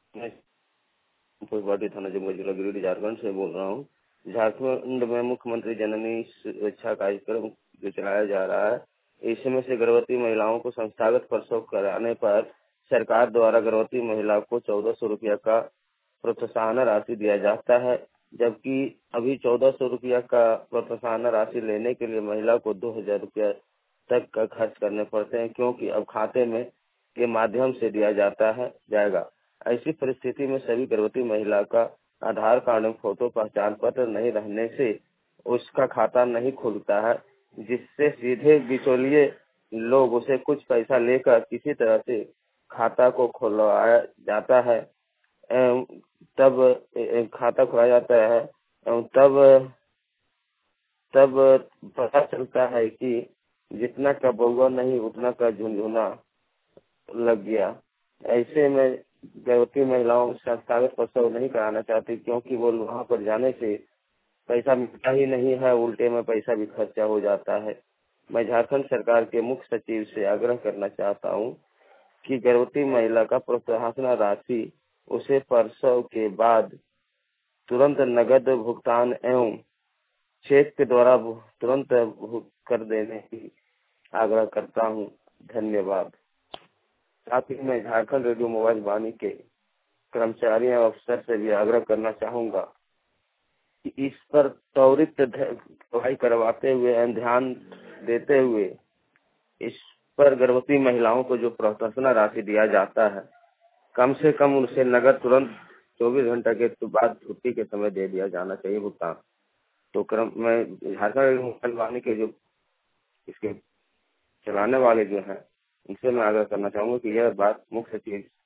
मैं फुलवाड़ी थाना जमुई जिला गिरिडीह झारखंड से बोल रहा हूँ। झारखंड में मुख्यमंत्री जननी सुरक्षा कार्यक्रम जो चलाया जा रहा है, इसमें से गर्भवती महिलाओं को संस्थागत प्रसव कराने पर सरकार द्वारा गर्भवती महिला को 1400 रुपया का प्रोत्साहन राशि दिया जाता है, जबकि अभी 1400 रुपया का प्रोत्साहन राशि लेने के लिए महिला को 2000 रुपया तक का खर्च करने पड़ते हैं, क्योंकि अब खाते में के माध्यम से दिया जाएगा। ऐसी परिस्थिति में सभी गर्भवती महिला का आधार कार्ड में फोटो पहचान पत्र नहीं रहने से उसका खाता नहीं खुलता है, जिससे सीधे बिचौलिए लोग उसे कुछ पैसा लेकर किसी तरह से खाता को खुलवाया जाता है। तब खाता खुलाया जाता है, तब तब पता चलता है कि जितना का बउआ नहीं उतना का झुनझुना लग गया। ऐसे में गर्भवती महिलाओं संस्थागत प्रसव नहीं कराना चाहती, क्योंकि वो वहाँ पर जाने से पैसा मिलता ही नहीं है, उल्टे में पैसा भी खर्चा हो जाता है। मैं झारखंड सरकार के मुख्य सचिव से आग्रह करना चाहता हूँ कि गर्भवती महिला का प्रोत्साहन राशि उसे प्रसव के बाद तुरंत नगद भुगतान एवं चेक के द्वारा तुरंत कर देने की आग्रह करता हूँ। धन्यवाद। साथ ही मैं झारखंड रेडियो मोबाइल वाणी के कर्मचारियों और अफसर से भी आग्रह करना चाहूंगा कि इस पर त्वरित कार्रवाई करवाते हुए एवं ध्यान देते हुए इस पर गर्भवती महिलाओं को जो प्रोत्साहन राशि दिया जाता है, कम से कम उनसे नगद तुरंत 24 घंटे के बाद छुट्टी के समय दे दिया जाना चाहिए भुगतान। तो मैं झारखंड रेडियो मोबाइल वाणी के जो इसके चलाने वाले जो हैं, उनसे मैं आग्रह करना चाहूंगा कि यह बात मुख्य सचिव